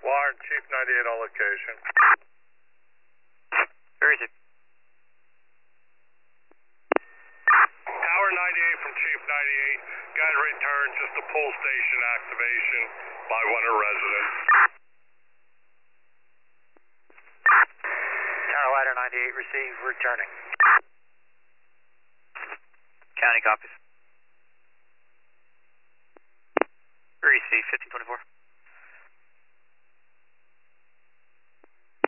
Wire, Chief 98 on location. Where is it? Tower 98 from Chief 98. Got a return, just a pull station activation by one of residents. Tower Ladder 98, receive, returning. County copies. Receive, 1524.